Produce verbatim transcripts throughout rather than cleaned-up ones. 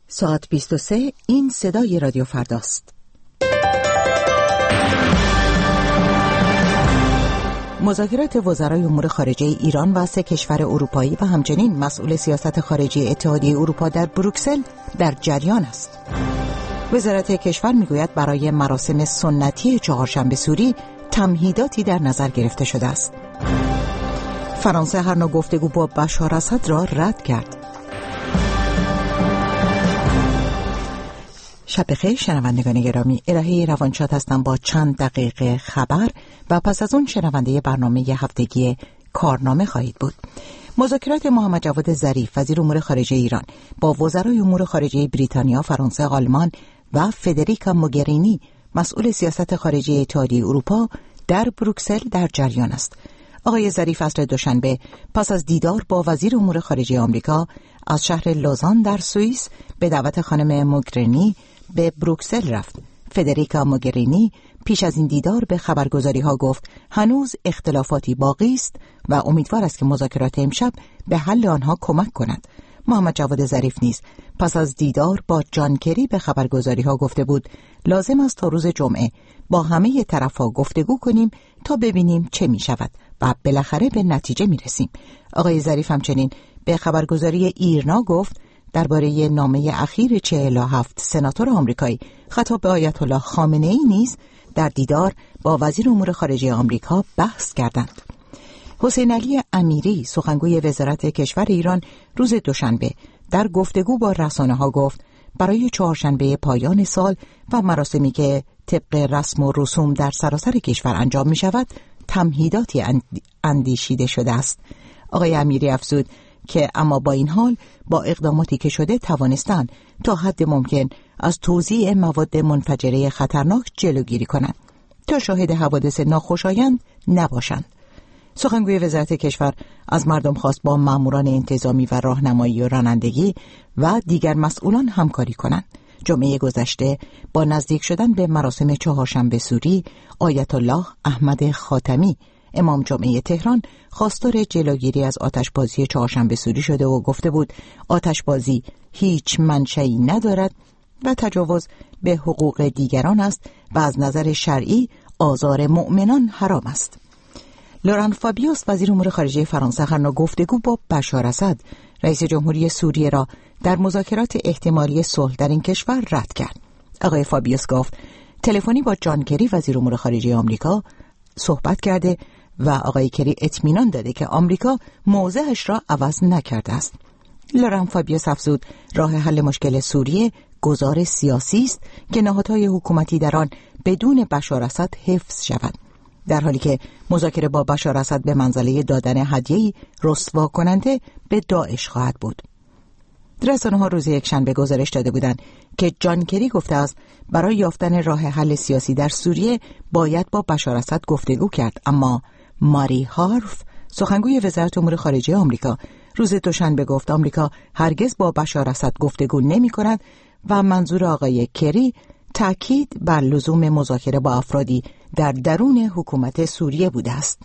ساعت بیست و سه، این صدای رادیو فرداست. مذاکرات وزرای امور خارجه ایران و سه کشور اروپایی و همچنین مسئول سیاست خارجی اتحادیه اروپا در بروکسل در جریان است. وزارت کشور میگوید برای مراسم سنتی چهارشنبه سوری تمهیداتی در نظر گرفته شده است. فرانسه هر نوع گفتگو با بشار اسد را رد کرد. شب بخیر شنوندگان گرامی، الهه روانشاد هستم با چند دقیقه خبر و پس از اون شنونده برنامه هفتگی کارنامه خواهید بود. مذاکرات محمد جواد ظریف وزیر امور خارجه ایران با وزرای امور خارجه بریتانیا، فرانسه، آلمان و فدریکا موگرینی مسئول سیاست خارجی اتحادیه اروپا در بروکسل در جریان است. آقای ظریف عصر دوشنبه پس از دیدار با وزیر امور خارجه آمریکا از شهر لوزان در سوئیس به دعوت خانم موگرینی به بروکسل رفت. فدریکا موگرینی پیش از این دیدار به خبرگزاری ها گفت هنوز اختلافاتی باقی است و امیدوار است که مذاکرات امشب به حل آنها کمک کند. محمد جواد ظریف نیز پس از دیدار با جان کری به خبرگزاری ها گفته بود لازم است تا روز جمعه با همه طرف‌ها گفتگو کنیم تا ببینیم چه می شود و بالاخره به نتیجه می رسیم. آقای ظریف همچنین به خبرگزاری ایرنا گفت درباره نامه اخیر چهل و هفت سناتور آمریکایی خطاب به آیت الله خامنه‌ای نیز در دیدار با وزیر امور خارجه آمریکا بحث کردند. حسین علی امیری سخنگوی وزارت کشور ایران روز دوشنبه در گفتگو با رسانه‌ها گفت برای چهارشنبه پایان سال و مراسمی که طبق رسم و رسوم در سراسر کشور انجام می شود تمهیداتی اندیشیده شده است. آقای امیری افزود که اما با این حال با اقداماتی که شده توانستند تا حد ممکن از توزیع مواد منفجره خطرناک جلوگیری کنند تا شاهد حوادث ناخوشایند نباشند. سخنگوی وزارت کشور از مردم خواست با ماموران انتظامی و راهنمایی و رانندگی و دیگر مسئولان همکاری کنند. جمعه گذشته با نزدیک شدن به مراسم چهارشنبه سوری آیت الله احمد خاتمی امام جمعه تهران خواستار جلوگیری از آتشبازی چهارشنبه سوری شده و گفته بود آتشبازی هیچ منشئی ندارد و تجاوز به حقوق دیگران است و از نظر شرعی آزار مؤمنان حرام است. لوران فابیوس وزیر امور خارجه فرانسه هر نوع گفتگو با بشار اسد رئیس جمهوری سوریه را در مذاکرات احتمالی صلح در این کشور رد کرد. آقای فابیوس گفت تلفنی با جان کری وزیر امور خارجه آمریکا صحبت کرده و آقای کری اطمینان داده که آمریکا موضعش را عوض نکرده است. لوران فابیوس افزود راه حل مشکل سوریه گزار سیاسی است که نهادهای حکومتی در آن بدون بشار اسد حفظ شود، در حالی که مذاکره با بشار اسد به منزله دادن هدیه‌ای رسوا کننده به داعش خواهد بود. رسانه‌ها روز یکشنبه گزارش داده بودند که جان کری گفته است برای یافتن راه حل سیاسی در سوریه باید با بشار اسد گفتگو کرد، اما ماری هارف سخنگوی وزارت امور خارجه آمریکا روز دوشنبه گفت آمریکا هرگز با بشار اسد گفتگو نمی‌کند و منظور آقای کری تأکید بر لزوم مذاکره با افرادی در درون حکومت سوریه بوده است.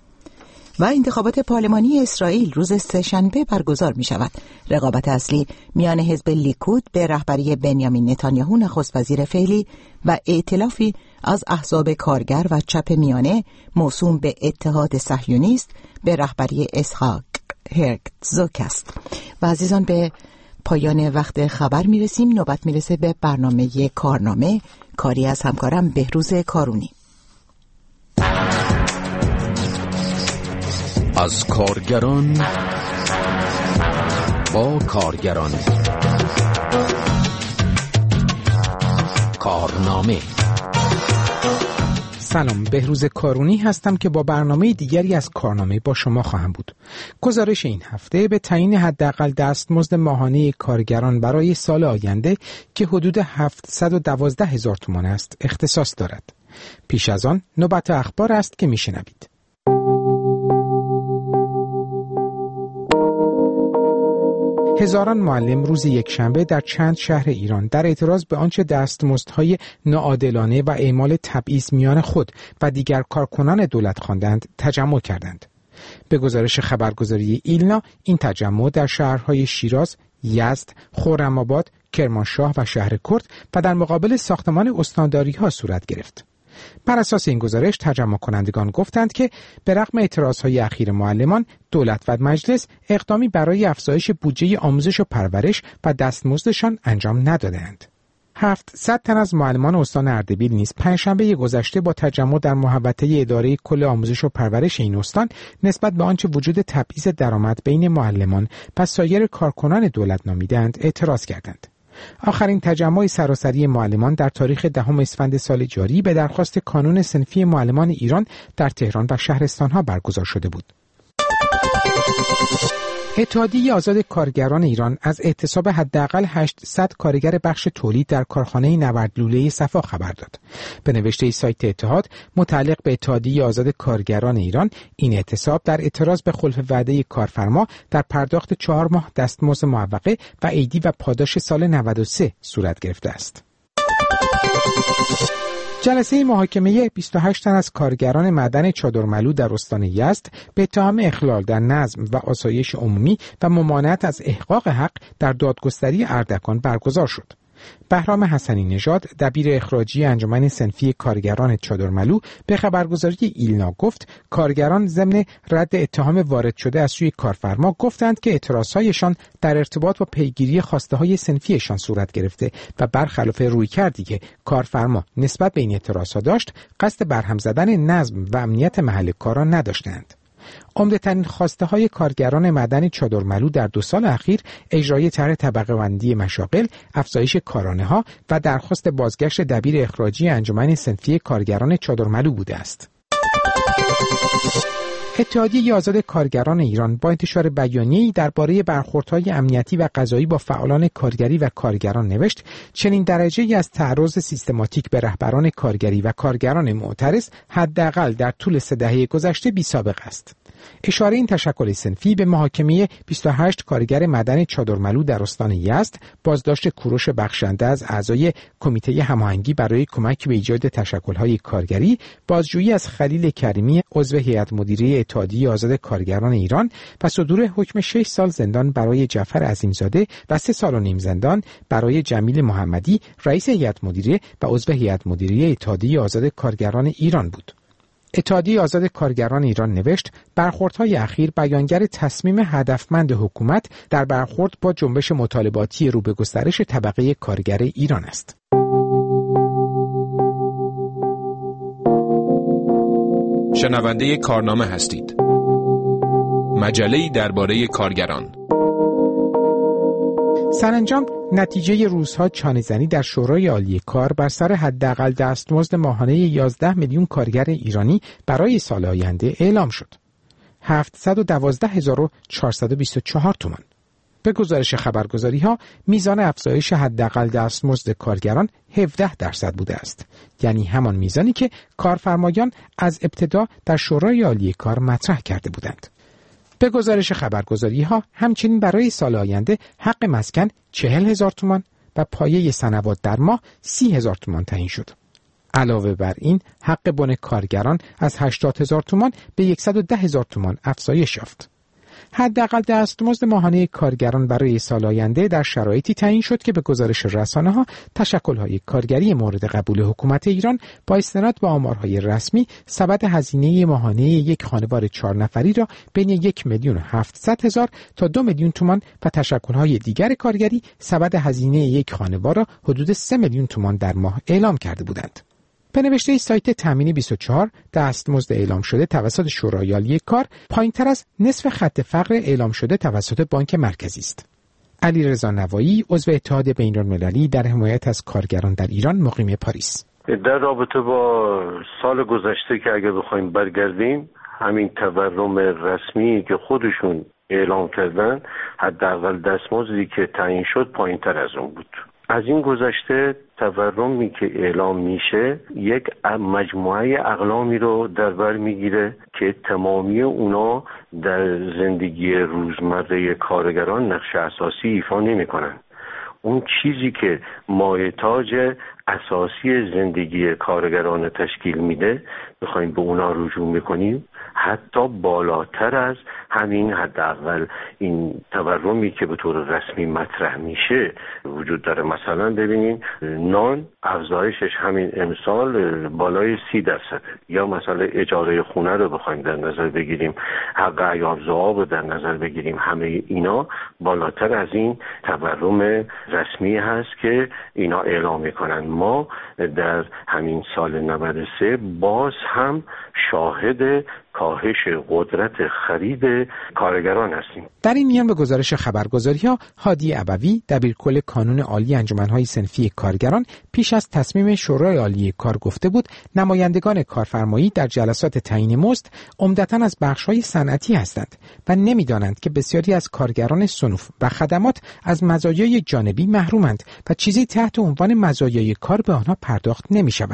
و انتخابات پارلمانی اسرائیل روز سه‌شنبه برگزار می شود. رقابت اصلی میان حزب لیکود به رهبری بنیامین نتانیاهو نخست وزیر فعلی و ائتلافی از احزاب کارگر و چپ میانه موسوم به اتحاد صهیونیست به رهبری اسحاق هرزوگ است. و عزیزان به پایان وقت خبر می رسیم. نوبت می رسه به برنامه کارنامه، کاری از همکارم بهروز کارونی. از کارگران با کارگران، کارنامه. سلام، بهروز کارونی هستم که با برنامه دیگری از کارنامه با شما خواهم بود. گزارش این هفته به تعیین حداقل دستمزد ماهانه کارگران برای سال آینده که حدود هفتصد و دوازده هزار تومان است اختصاص دارد. پیش از آن نوبت اخبار است که میشنوید. هزاران معلم روز یکشنبه در چند شهر ایران در اعتراض به آنچه دستمزدهای ناعادلانه و اعمال تبعیض میان خود و دیگر کارکنان دولت خواندند تجمع کردند. به گزارش خبرگزاری ایلنا این تجمع در شهرهای شیراز، یزد، خرم‌آباد، کرمانشاه و شهر کرد و در مقابل ساختمان استانداری‌ها صورت گرفت. بر اساس این گزارش تجمع کنندگان گفتند که به رغم اعتراضهای اخیر معلمان، دولت و مجلس اقدامی برای افزایش بودجه آموزش و پرورش و دستمزدشان انجام ندادند. هفتصد تن از معلمان استان اردبیل نیز پنجشنبه گذشته با تجمع در محوطه اداره کل آموزش و پرورش این استان نسبت به آنچه وجود تبعیض درآمد بین معلمان و سایر کارکنان دولت نامیدند اعتراض کردند. آخرین تجمع سراسری معلمان در تاریخ دهم اسفند سال جاری به درخواست کانون صنفی معلمان ایران در تهران و شهرستانها برگزار شده بود. اتحادیه آزاد کارگران ایران از اعتصاب حداقل هشتصد کارگر بخش تولید در کارخانه نورد لوله صفا خبر داد. به نوشته سایت اتحاد متعلق به اتحادیه آزاد کارگران ایران، این اعتصاب در اعتراض به خلف وعده کارفرما در پرداخت چهار ماه دستمزد معوقه و عیدی و پاداش سال نود و سه صورت گرفته است. جلسه محاکمه بیست و هشت تن از کارگران معدن چادرملو در استان یزد به اتهام اخلال در نظم و آسایش عمومی و ممانعت از احقاق حق در دادگستری اردکان برگزار شد. بهرام حسنی نژاد، دبیر اخراجی انجمن صنفی کارگران چادرملو، به خبرگزاری ایلنا گفت کارگران ضمن رد اتهام وارد شده از سوی کارفرما گفتند که اعتراضهایشان در ارتباط با پیگیری خواسته‌های صنفیشان صورت گرفته و برخلاف رویکردی که کارفرما نسبت به این اعتراضها داشت، قصد برهم زدن نظم و امنیت محل کاران نداشتند. عمده‌ترین خواسته های کارگران معدن چادرملو در دو سال اخیر اجرای طرح طبقه بندی مشاغل، افزایش کارانه ها و درخواست بازگشت دبیر اخراجی انجمن صنفی کارگران چادرملو بوده است. اتحادیه آزاد کارگران ایران با انتشار بیانیه‌ای درباره برخوردهای امنیتی و قضایی با فعالان کارگری و کارگران نوشت چنین درجه‌ای از تعرض سیستماتیک به رهبران کارگری و کارگران معترض حداقل در طول سه دهه گذشته بی‌سابقه است. اشاره این تشکل صنفی به محاکمه بیست و هشت کارگر معدن چادرملو در استان یزد، بازداشت کوروش بخشنده از اعضای کمیته هماهنگی برای کمک به ایجاد تشکل‌های کارگری، بازجویی از خلیل کریمی عضو هیئت مدیره اتحادیه آزاد کارگران ایران و صدور حکم شش سال زندان برای جعفر عظیمزاده و سه سال و نیم زندان برای جمیل محمدی، رئیس هیئت مدیره و عضو هیئت مدیره اتحادیه آزاد کارگران ایران بود. اتحادیه آزاد کارگران ایران نوشت برخوردهای اخیر بیانگر تصمیم هدفمند حکومت در برخورد با جنبش مطالباتی رو به گسترش طبقه کارگر ایران است. شنونده کارنامه هستید. مجله‌ای درباره کارگران. سرانجام نتیجه روزها چانه‌زنی در شورای عالی کار بر سر حداقل دستمزد ماهانه یازده میلیون کارگر ایرانی برای سال آینده اعلام شد. هفتصد و دوازده هزار و چهارصد و بیست و چهار تومان. به گزارش خبرگزاری‌ها میزان افزایش حداقل دستمزد کارگران هفده درصد بوده است، یعنی همان میزانی که کارفرمایان از ابتدا در شورای عالی کار مطرح کرده بودند. به گزارش خبرگزاری‌ها همچنین برای سال آینده حق مسکن چهل هزار تومان و پایه سنوات در ماه سی هزار تومان تعیین شد. علاوه بر این حق بن کارگران از هشتاد هزار تومان به صد و ده هزار تومان افزایش یافت. حداقل دستمزد ماهانه کارگران برای سال آینده در شرایطی تعیین شد که به گزارش رسانه‌ها تشکل‌های کارگری مورد قبول حکومت ایران با استناد به آمارهای رسمی سبد هزینه ماهانه یک خانوار چهار نفری را بین یک میلیون و هفتصد هزار تا دو میلیون تومان و تشکل‌های دیگر کارگری سبد هزینه یک خانوار را حدود سه میلیون تومان در ماه اعلام کرده بودند. به نوشته سایت تامین بیست و چهار، دستمزد اعلام شده توسط شورای عالی کار پایین‌تر از نصف خط فقر اعلام شده توسط بانک مرکزی است. علیرضا نوایی، عضو اتحاد بین‌المللی در حمایت از کارگران در ایران، مقیم پاریس. در رابطه با سال گذشته که اگه بخوایم برگردیم، همین تورم رسمی که خودشون اعلام کردن، حداقل دستمزدی که تعیین شد پایین‌تر از اون بود. از این گذشته تورمی که اعلام میشه یک مجموعه اقلامی رو در بر میگیره که تمامی اونا در زندگی روزمره کارگران نقش اساسی ایفا نمیکنن. اون چیزی که مایحتاج اساسی زندگی کارگران تشکیل میده بخوایم به اونا رجوع میکنیم، حتی بالاتر از همین حداقل این تورمی که به طور رسمی مطرح میشه وجود داره. مثلا ببینین نان افزایشش همین امسال بالای سی درصد، یا مثلا اجاره خونه رو بخوایم در نظر بگیریم، حق عیار ذواب رو در نظر بگیریم، همه اینا بالاتر از این تورم رسمی هست که اینا اعلام میکنن. ما در همین سال نود و سه باز هم شاهد کاهش قدرت خرید کارگران هستیم. در این میان به گزارش خبرگزاری‌ها، هادی ابوی دبیرکل کانون عالی انجمن‌های صنفی کارگران پیش از تصمیم شورای عالی کار گفته بود نمایندگان کارفرمایی در جلسات تعیین مزد عمدتاً از بخش‌های صنعتی هستند و نمی‌دانند که بسیاری از کارگران صنوف و خدمات از مزایای جانبی محرومند و چیزی تحت عنوان مزایای کار به آنها پرداخت نمی‌شود.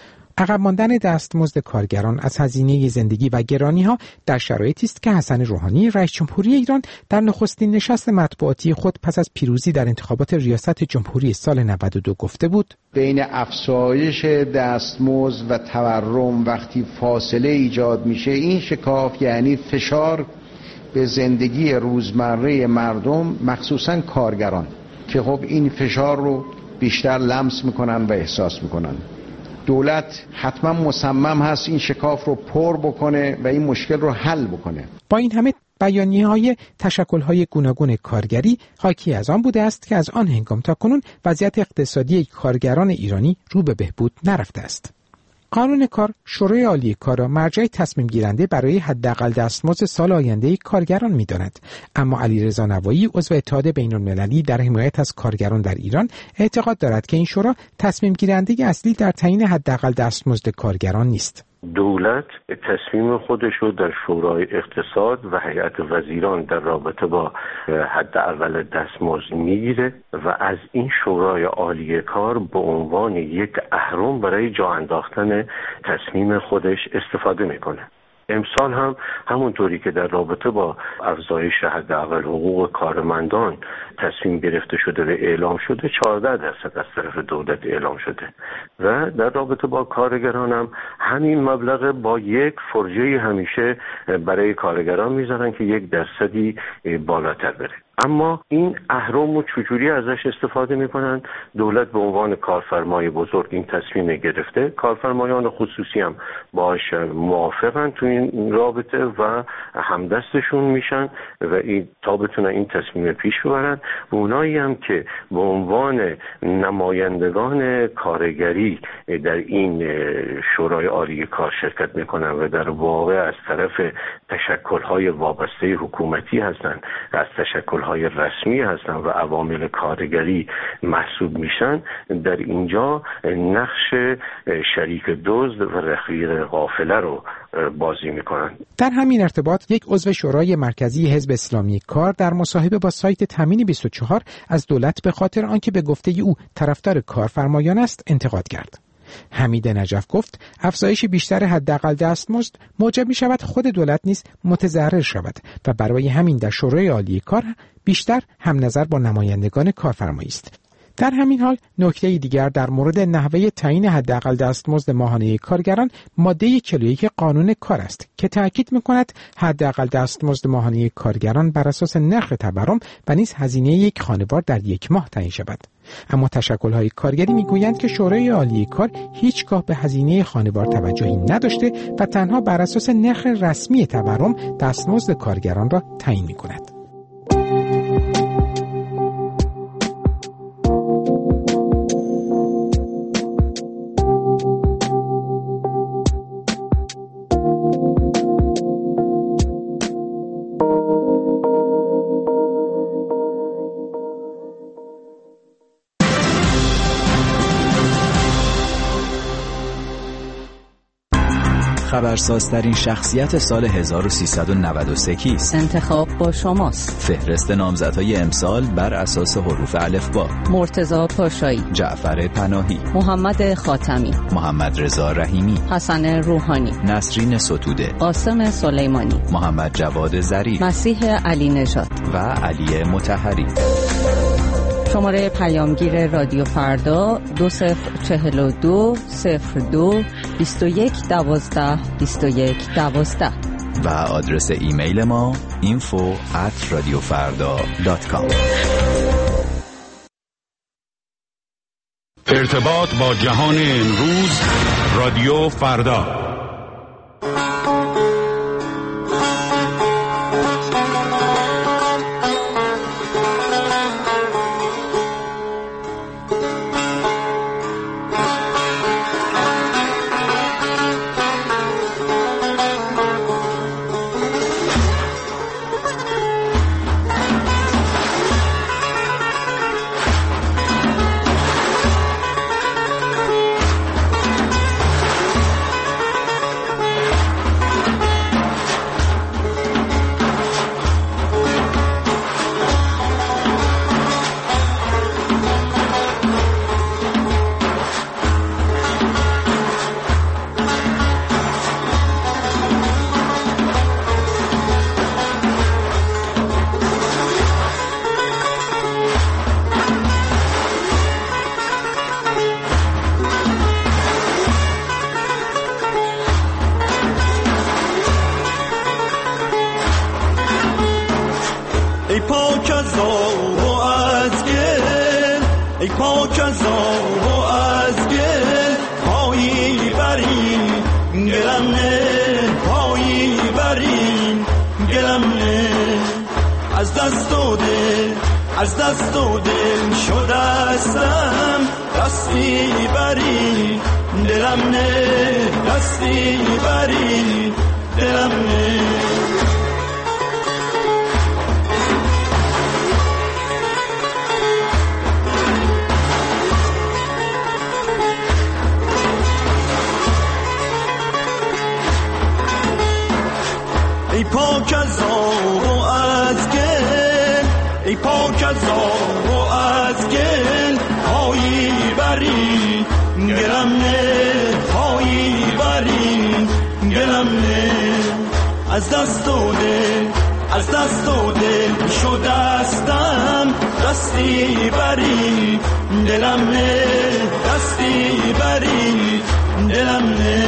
عقب ماندن دستمزد کارگران از هزینه زندگی و گرانی‌ها در شرایطی است که حسن روحانی رئیس جمهوری ایران در نخستین نشست مطبوعاتی خود پس از پیروزی در انتخابات ریاست جمهوری سال نود و دو گفته بود بین افزایش دستمزد و تورم وقتی فاصله ایجاد میشه، این شکاف یعنی فشار به زندگی روزمره مردم مخصوصاً کارگران که خب این فشار رو بیشتر لمس میکنن و احساس میکنن. دولت حتما مصمم هست این شکاف رو پر بکنه و این مشکل رو حل بکنه. با این همه بیانیه‌های تشکل‌های گوناگون کارگری حاکی از آن بوده است که از آن هنگام تا کنون وضعیت اقتصادی کارگران ایرانی رو به بهبود نرفته است. قانون کار شورای عالی کار را مرجع تصمیم گیرنده برای حداقل دستمزد سال آینده کارگران می‌داند، اما علیرضا نوایی عضو اتحاد بین‌المللی در حمایت از کارگران در ایران اعتقاد دارد که این شورا تصمیم گیرنده اصلی در تعیین حداقل دستمزد کارگران نیست. دولت تصمیم خودش رو در شورای اقتصاد و هیئت وزیران در رابطه با حداقل دستمزد میگیره و از این شورای عالی کار به عنوان یک اهرم برای جا انداختن تصمیم خودش استفاده میکنه. امسال هم همونطوری که در رابطه با افزایش حداقل حقوق کارمندان تصمیم گرفته شده و اعلام شده، چهارده درصد از طرف دولت اعلام شده و در رابطه با کارگران هم همین مبلغ با یک فرجه همیشه برای کارگران میذارن که یک درصدی بالاتر بره. اما این اهرم رو چجوری ازش استفاده میکنن؟ دولت به عنوان کارفرمای بزرگ این تصمیم گرفته، کارفرمایان خصوصی هم باهاش موافقن تو این رابطه و همدستشون میشن و این تا بتونن این تصمیم پیش ببرن. و اونایی هم که به عنوان نمایندگان کارگری در این شورای عالی کار شرکت میکنن و در واقع از طرف تشکل‌های وابسته حکومتی هستن، از تشکل های رسمی هستن و عوامل کارگری محسوب میشن، در اینجا نقش شریک دزد و رقیق قافله رو بازی میکنن. در همین ارتباط یک عضو شورای مرکزی حزب اسلامی کار در مصاحبه با سایت تامین بیست و چهار از دولت به خاطر آنکه به گفته او طرفدار کارفرمایان است انتقاد کرد. حمید نجف گفت افزایش بیشتر حداقل دستمزد موجب می شود خود دولت نیز متضرر شود و برای همین در شورای عالی کار بیشتر هم نظر با نمایندگان کارفرمایی است. در همین حال نکته دیگر در مورد نحوه تعیین حداقل دستمزد ماهانه کارگران ماده چهل و یک قانون کار است که تاکید می‌کند حداقل دستمزد ماهانه کارگران بر اساس نرخ تورم و نیز هزینه یک خانوار در یک ماه تعیین شود. اما تشکل‌های کارگری می‌گویند که شورای عالی کار هیچگاه به هزینه خانوار توجهی نداشته و تنها بر اساس نرخ رسمی تورم دستمزد کارگران را تعیین می‌کند. خبرسازترین شخصیت سال هزار و سیصد و نود و سه کیست؟ انتخاب با شماست. فهرست نامزدهای امسال بر اساس حروف الفبا: مرتضی پاشایی، جعفر پناهی، محمد خاتمی، محمد رضا رحیمی، حسن روحانی، نسرین ستوده، قاسم سلیمانی، محمد جواد ظریف، مسیح علی نژاد و علی مطهری. شماره پیامگیر رادیو فردا دو صفر چهل و دو صفر دو بیست و یک دوازده بیست و یک دوازده و آدرس ایمیل ما اینفو ات رادیو فردا دات کام. ارتباط با جهان امروز، رادیو فردا. از دست و دل شدستم، دستی بری دلم نه، دستی بری دلم نه. ای پاک از آب و از گل، ای پاک از آب و از گل، پایی بری گلم نه، پایی بری گلم نه. از دست و دل، از دست و دل شدستم، دستی بری دلم نه، دستی بری دلم نه.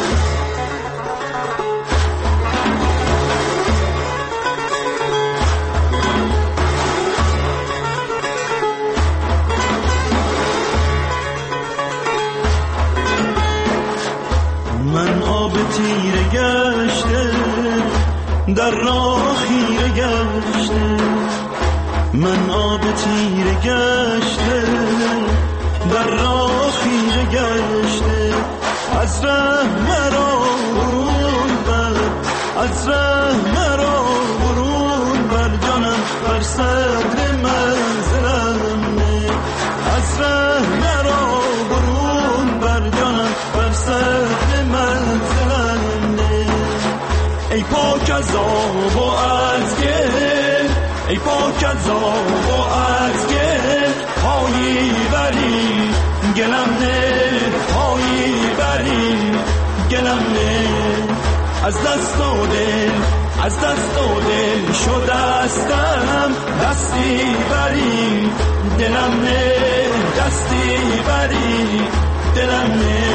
تیره گشته در راه خیره گشته، من آب تیره گشته در راه خیره گشته. از ره مرا برون بر، از ره مرا برون بر جانم، بر صدر منزلم نه. از ره مرا برون بر جانم، بر صدر منزلم. ای پاک از آب و از گل، ای پاک از آب و از گل، پایی بری گلم نه، پایی بری گلم نه. از دست و دل، از دست و دل شدستم، دستی بری دلم نه، دستی بری دلم نه.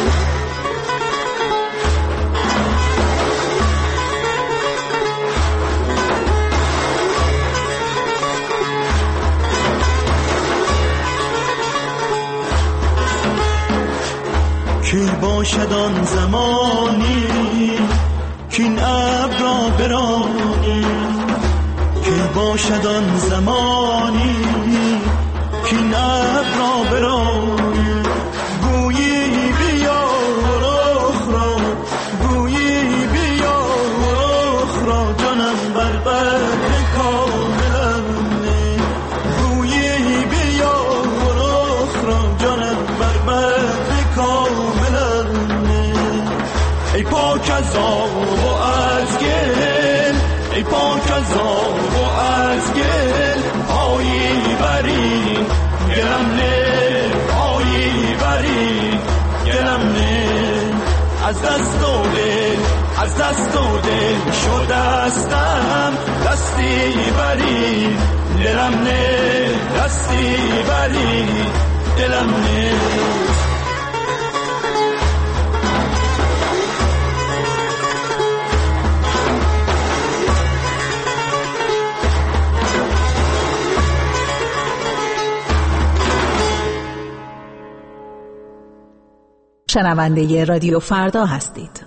کی باشد آن زمانی کین ابر را برانی، کی باشد آن زمانی کین ابر را برانی. گویی بیا رخ را، گویی بیا رخ را، جانم بر بر کاملم نه. گویی بیا رخ را، جانم بر بر کاملم نه. ای پاک از آب و از گل، ای پاک از آب و از گل، پایی بری گلم نه، پایی بری گلم نه. از دست و دل، از دست و دل شدستم، دستی بری دلم نه دستی ولی دلم نه. شنونده رادیو فردا هستید.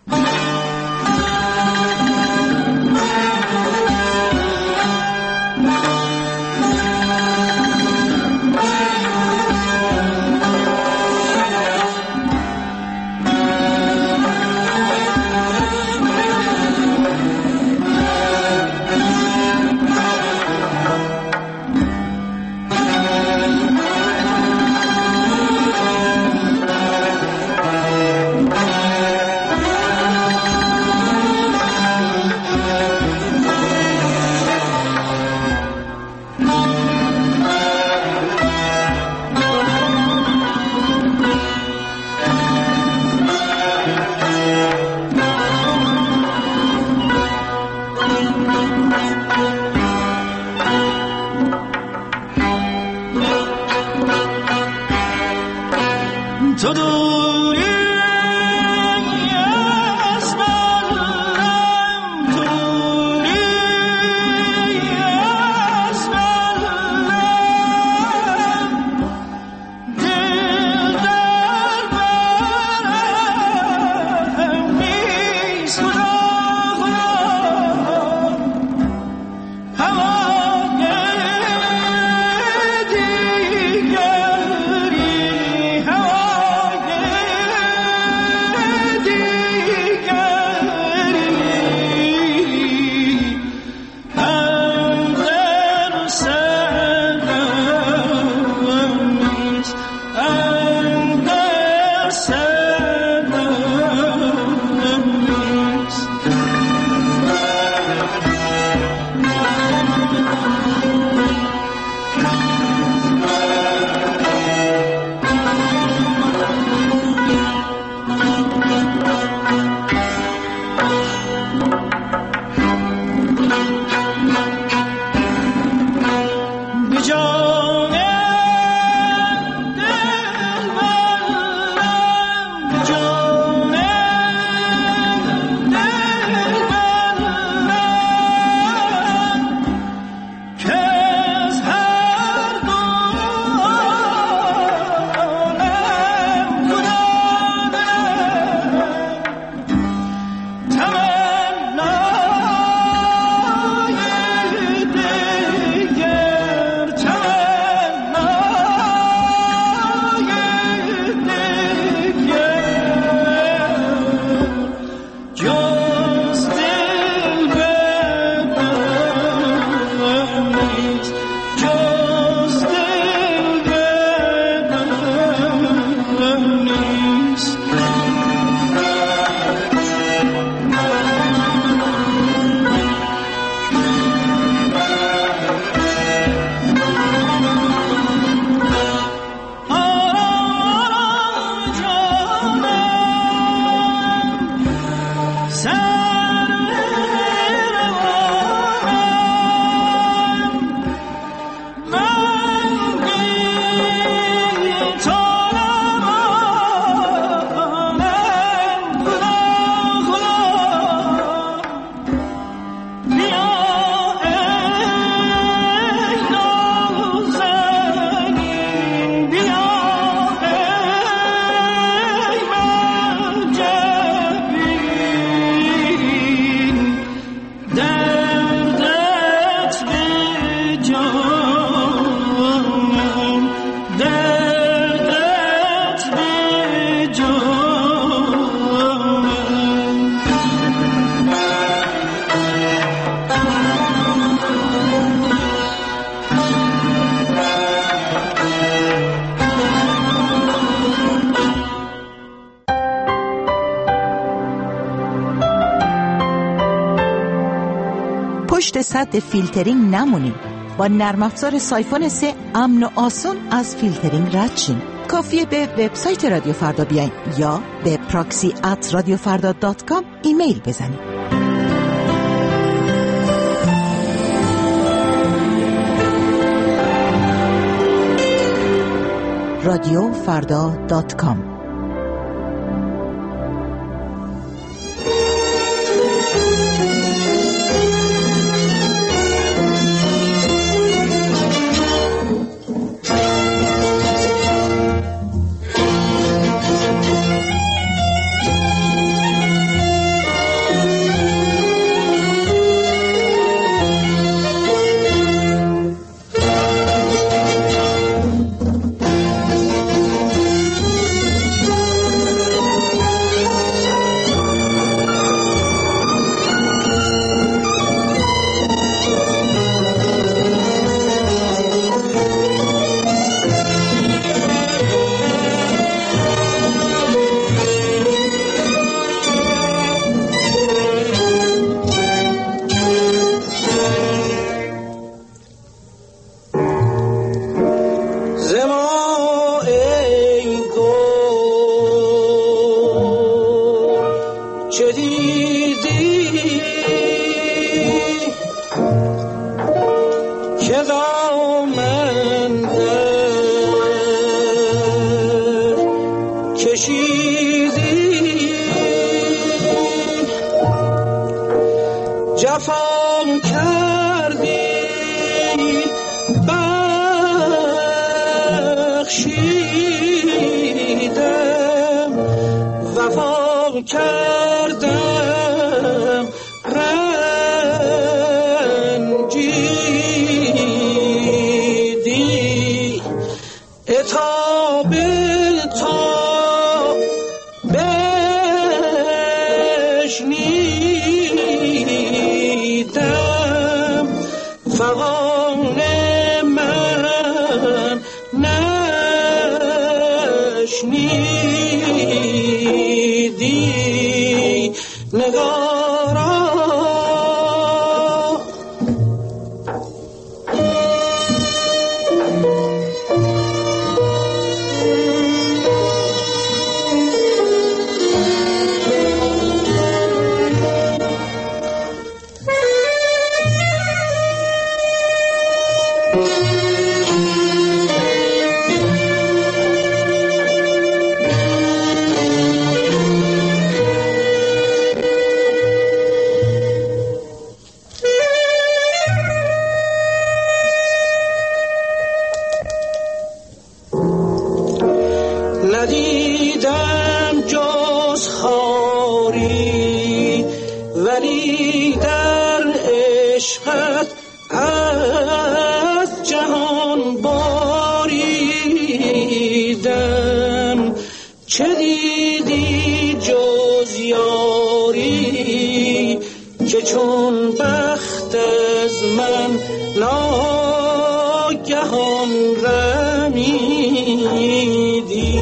پشت سد فیلترینگ نمونیم. با نرم افزار سایفون سه امن و آسون از فیلترینگ رد شیم. کافیه به وبسایت رادیو فردا بیاین یا به پراکسی ات رادیو فردا دات کام ایمیل بزنید. رادیو فردا دات کام. جفا کردی بخشیدم، وفا کردم رنجیدی، عتاب تا بشنیدم، فغان من نشنیدی نگارا. ندیدم جز خاری، ولی در عشقت از جهان باریدم. چه دیدی جز یاری، که چون بخت از من ناگهان رمیدی.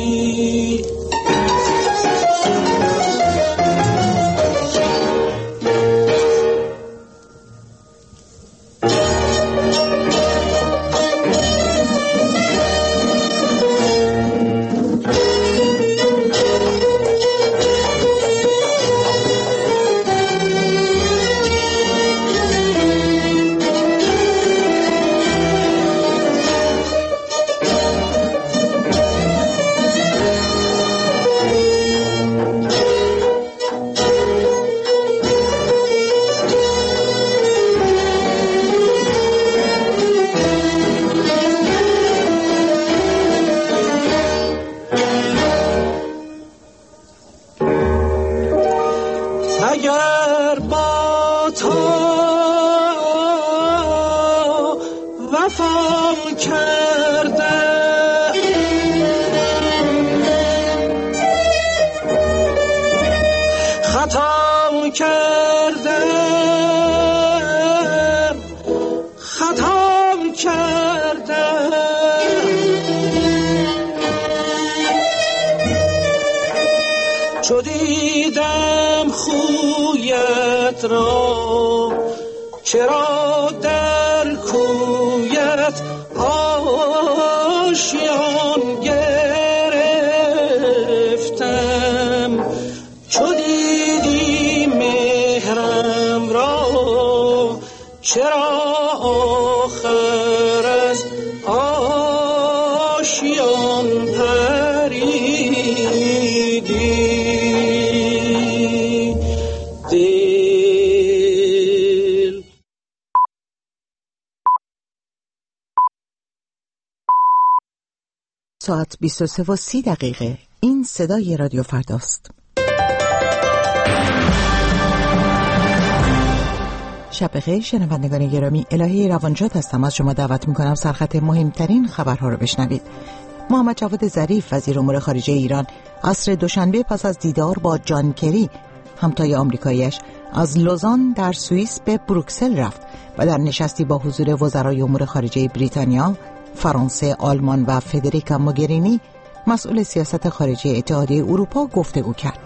اگر با تو وفا کردم، خطا کردم، خطا کردم، چو دیدم خویت را، چرا در کویت آشیان گرفتم. چو دیدی مهرم را، چرا آخر از آشیان ساعت بیست و سه و سی دقیقه. این صدای رادیو فرداست. شب بخیر شنوندگان گرامی، الهی روانشاد هستم. از شما دعوت میکنم سرخط مهمترین خبرها رو بشنوید. محمد جواد ظریف وزیر امور خارجه ایران عصر دوشنبه پس از دیدار با جان کری همتای آمریکاییش از لوزان در سوئیس به بروکسل رفت و در نشستی با حضور وزرای امور خارجه بریتانیا، فرانسه، آلمان و فدریکا موگرینی مسئول سیاست خارجی اتحادیه اروپا گفتگو کرد.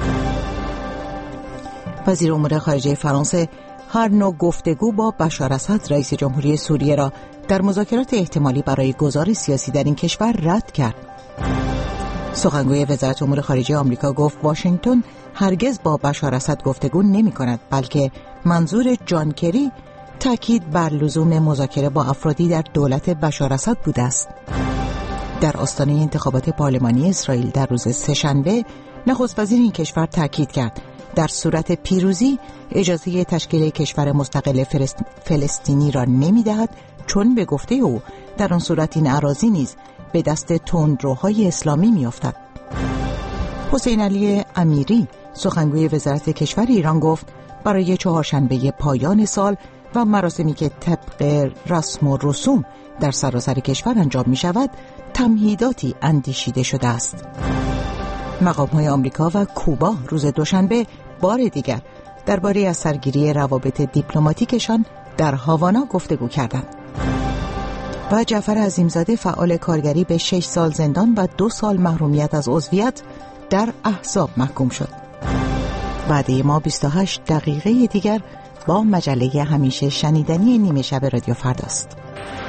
وزیر امور خارجه فرانسه هر نوع گفتگو با بشار اسد رئیس جمهوری سوریه را در مذاکرات احتمالی برای گذار سیاسی در این کشور رد کرد. سخنگوی وزارت امور خارجه آمریکا گفت واشنگتن هرگز با بشار اسد گفتگو نمی کند، بلکه منظور جان کری تاکید بر لزوم مذاکره با افرادی در دولت بشار اسد بوده است. در آستانه انتخابات پارلمانی اسرائیل در روز سه‌شنبه نخست وزیر این کشور تاکید کرد در صورت پیروزی اجازه تشکیل کشور مستقل فلسطینی را نمی‌دهد، چون به گفته او در آن صورت این اراضی نیز به دست تندروهای اسلامی می‌افتد. حسین علی امیری سخنگوی وزارت کشور ایران گفت برای چهارشنبه پایان سال و مراسمی که طبق رسم و رسوم در سراسر کشور انجام می شود تمهیداتی اندیشیده شده است. مقام‌های آمریکا و کوبا روز دوشنبه بار دیگر درباره از سرگیری روابط دیپلماتیکشان در هاوانا گفتگو کردند. و جعفر عظیمزاده فعال کارگری به شش سال زندان و دو سال محرومیت از عضویت در احزاب محکوم شد. بعد ما بیست و هشت دقیقه دیگر با مجله همیشه شنیدنی نیمه شب رادیو فرداست.